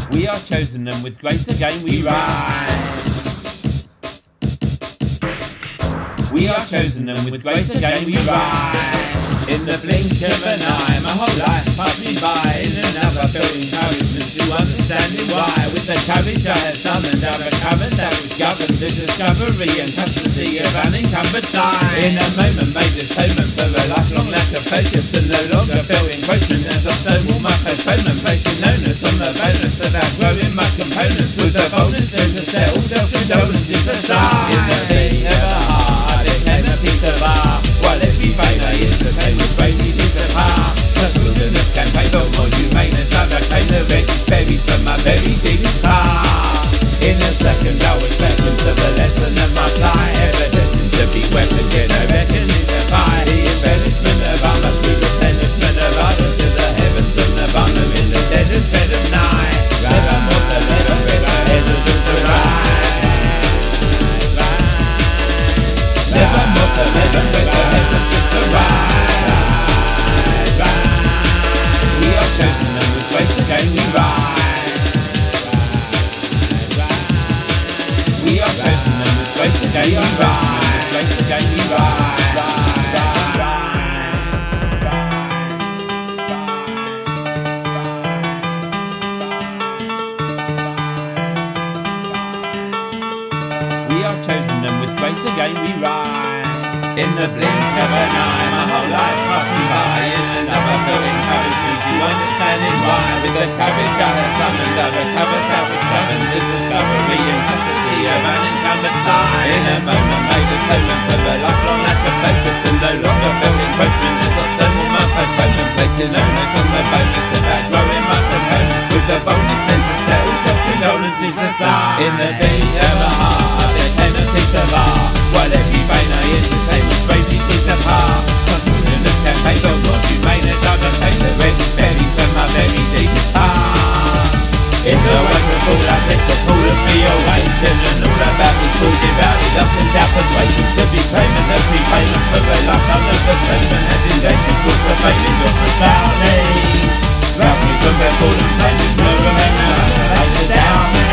We are chosen and with grace again we rise. We are chosen and with grace again we rise. In the blink of an eye, my whole life passed me by. In another felt encouragement to understanding why. With the courage I had summoned, I recovered that which governed the discovery and custody of unencumbered time. In a moment made atonement for a lifelong lack of focus, and no longer felt encroachment as I stonewall my postponement, placing onus on the bonus of outgrowing my components, with the bonus then to settle self-condolences aside. In the beat of a heart, I became a piece of art, while every vein I entertain with bravely did the part. Such wilderness campaign, but more humane as I became the reddish berries from my very deepest heart. In a second I was beckoned to the lesson of my plight, evident to be weaponed, yet no reckoning to fight. The embellishment of armor through replenishment of ardor to the heavens of nirvana in the dead and tread of night. Nevermore to let a better hesitant to rise. Nevermore to let a better hesitant to rise. We are chosen and with grace again we rise. We are chosen and with grace again we rise. Grace again we rise. We are chosen and with grace again we rise. In the blink of an eye, my whole life passed me by. In another felt encouragement to understanding why. With the courage I had summoned, I recovered that which governed the discovery and custody of unencumbered time. In a moment made atonement for the lifelong lack of focus, and no longer felt encroachment as I stonewall my postponement, placing onus on the bonus of outgrowing my components, with the bonus then to settle self-condolences aside. In the beat of a heart, I became a piece of art, while every vein I entertain was bravely teased apart. Such wilderness campaign, but more humane as I became the reddish berry from my very deepest heart. In the wake of all I let the pool of me awaken, and all about me school devoutly lost in doubt persuasion to be claiming the prepayment for a lifetime of betrayment and endangered cause of failing your profoundly. Round me from their fallen pain, no remainder laid down me.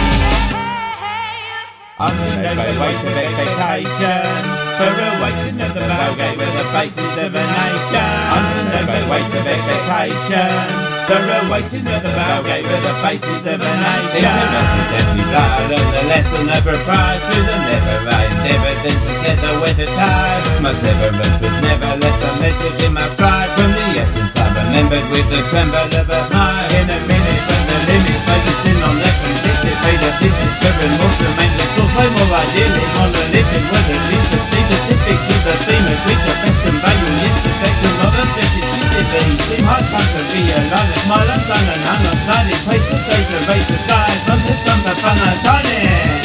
I'm in no weight of expectation, for a waiting at the bellgate where the faces of a nation. I'm in no weight of expectation, for a waiting at the bellgate where the faces of a nation. Interested every blood of the lesson of a prize through the never right, everything together with the tide. My severance was never left unmeasured in my pride. From the essence I remembered with the tremble of a mind. In a minute when the limits made a sin on left and paid a business to remorse remained little. Way more idyllic, monolithic was at least specific to the theme of which a best and value is the spectrum of authenticity. Seem hard time to realign it. My lungs on and unobsided, praise the days of raise the skies. Run to sun for fun and shining.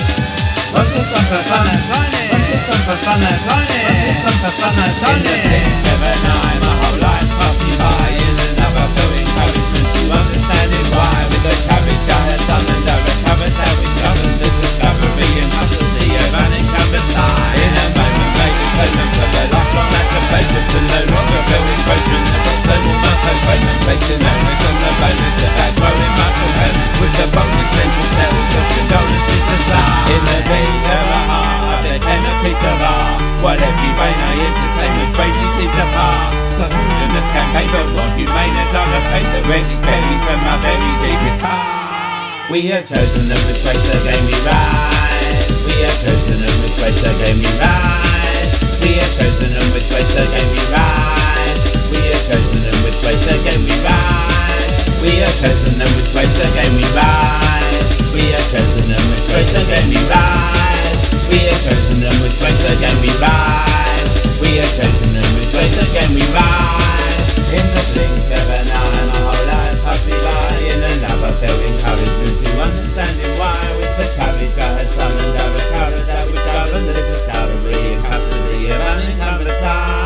Run to sun for fun and shining. Run to sun for fun and shining. Run to sun for fun and shining. In the blink of an eye, my whole life passed me by. In another felt encouragement to understanding why. With the courage I had summoned, I recovered that which governed the discovery and custody of unencumbered time. In a moment made atonement for the lifelong lack of focus, and no longer felt encroachment as I stonewall my postponement, placing onus on the bonus of outgrowing my components, with the bonus then to settle self-condolences aside. In the beat of a heart, I became a piece of art, while every vein I entertained was bravely teased apart. Such wilderness campaign, but more humane as I repaid the reddish berries from my very deepest heart. We have chosen and with grace again we rise. We have chosen and with grace again we rise. We have chosen and with grace again we rise. We have chosen and with grace again we rise. We have chosen and with grace again we rise. We have chosen and with grace again we rise. We have chosen and with grace again we rise. We have chosen and with grace again we rise. In the blink of an eye, my whole life passed me by. In another felt encouragement to understanding why. With the courage I had summoned, I recovered that which governed the discovery and custody of unencumbered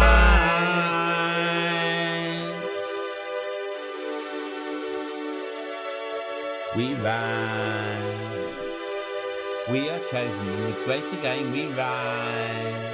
sights. We rise. We are chosen, and with grace again we rise.